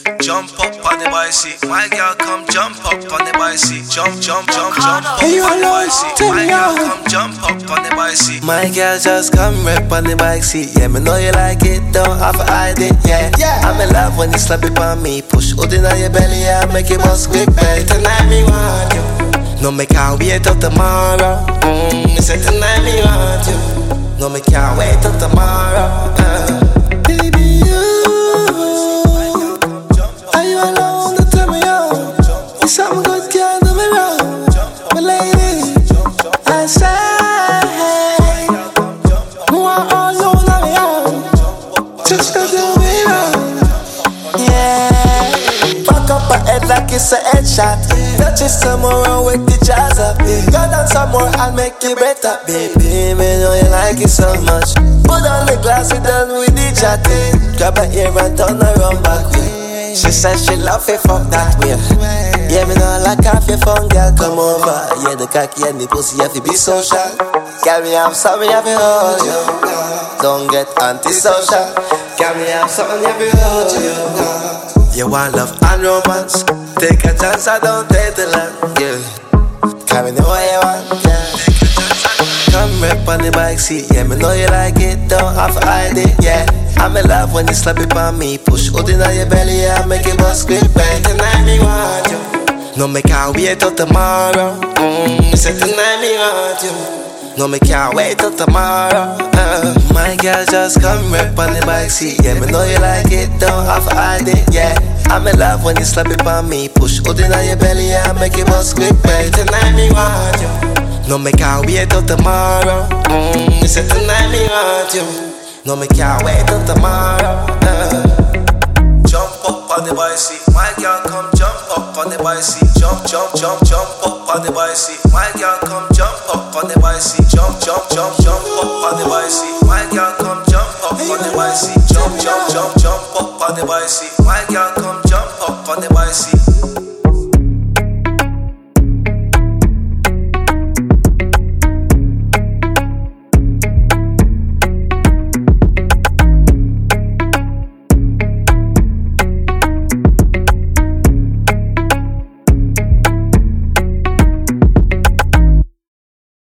Jump up on the bicycle. My girl, come jump up on the bicycle. Jump, jump, jump, jump up on the bicycle. My girl, come jump up on the bicycle. My girl, just come rap on the bike seat. Yeah, me know you like it, don't have to hide it. Yeah, I'm in love when you slap it on me. Push hood in your belly, yeah, make it bust quick. Tonight me want you. No, me can't wait till tomorrow. Me say tonight me want you. No, me can't wait till tomorrow. Baby, you are you alone to tell me on? It's something good, can't do me wrong. My lady, I say you are all alone on me own. Just to do me wrong. Yeah, fuck up my head like it's a headshot. Touch it some more and wake the jazz up. Go down some more and make it better. Baby, me know you like it so much. Put on the glass, we done with the chatting. Grab her ear and turn around back way. She said she love it, fuck that way. Yeah, me know like half your phone, girl, come over. Yeah, the cocky and the pussy have to be social. Girl, me have something, have to hold you. Don't get antisocial. Girl, me have something, have to hold you. You want love and romance? Take a chance, I don't take the land, yeah. Carry me what you want, yeah. Come rap on the bike seat, yeah. Me know you like it, don't have to hide it, yeah. I'm in love when you slap it on me. Push hood in your belly, yeah, make it bust quick. Tonight me want you. No, me can't wait till tomorrow. Me say tonight me want you. No, me can't wait till tomorrow. My girl, just come rap on the bike seat, yeah. Me know you like it, don't have to hide it, yeah. I'm in love when you slap it on me. Push hood in your belly, yeah, make it bust quick. Tonight me want you. No, me can't wait till tomorrow. Me say tonight me want you. No, me can't wait till tomorrow. Jump up on the bicycle. My girl, come jump up on the bicycle. Jump, jump, jump, jump up on the bicycle. My girl, come jump up on the bicycle. Jump, jump, jump, jump up on the bicycle. My girl, come jump up on the bicycle. Jump, jump, jump, jump up on the bicycle.